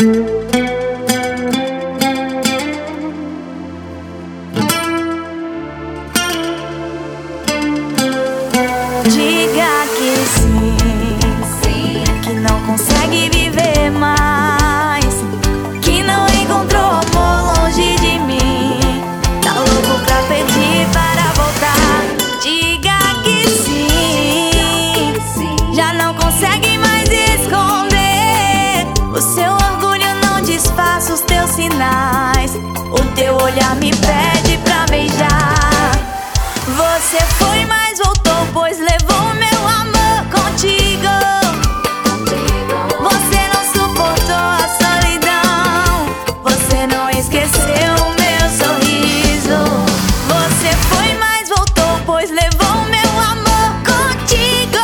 Diga que sim, que não consegue viver mais, que não encontrou amor longe de mim, tá louco pra pedir para voltar. Diga que sim, já não consegue mais esconder. O seu orgulho não disfarça os teus sinais, o teu olhar me pede pra beijar. Você foi, mas voltou, pois levou meu amor contigo. Você não suportou a solidão, você não esqueceu o meu sorriso. Você foi, mas voltou, pois levou meu amor contigo.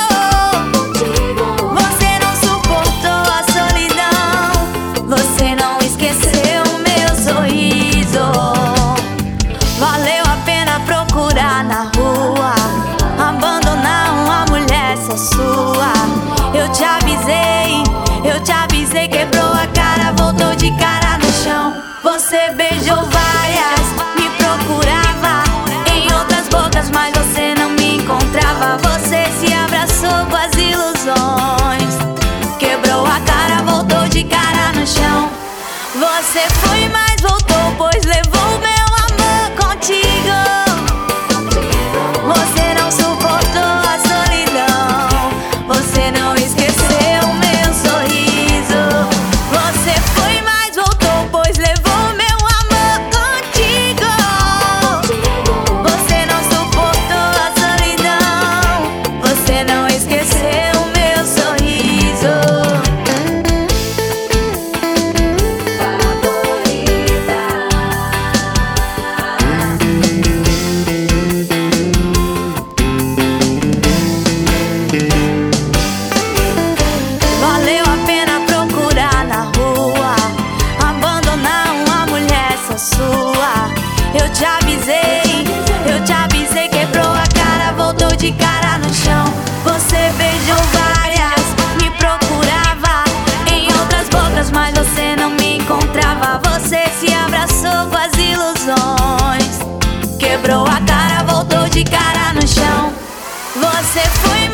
Você não suportou a solidão, você não esqueceu o meu sorriso. Valeu a pena procurar na rua, abandonar uma mulher só sua. Eu te avisei, quebrou a cara, voltou de cara no chão. Você beijou várias, me procurava em outras bocas, mas você não me encontrava. Você se abraçou com as ilusões, quebrou a cara, voltou de cara no chão. Você foi, mas voltou, pois levou meu amor contigo. Você não suportou a solidão, você não esqueceu o meu sorriso. Você foi, mas voltou, pois levou meu amor contigo. Você não suportou a solidão, você não esqueceu o meu sorriso. Valeu a pena procurar na rua, abandonar uma mulher só sua. Eu te avisei, quebrou a cara, voltou de cara no chão. Você beijou várias, me procurava em outras bocas, mas você não me encontrava. Você se abraçou com as ilusões, quebrou a cara, voltou de cara no chão. Você foi,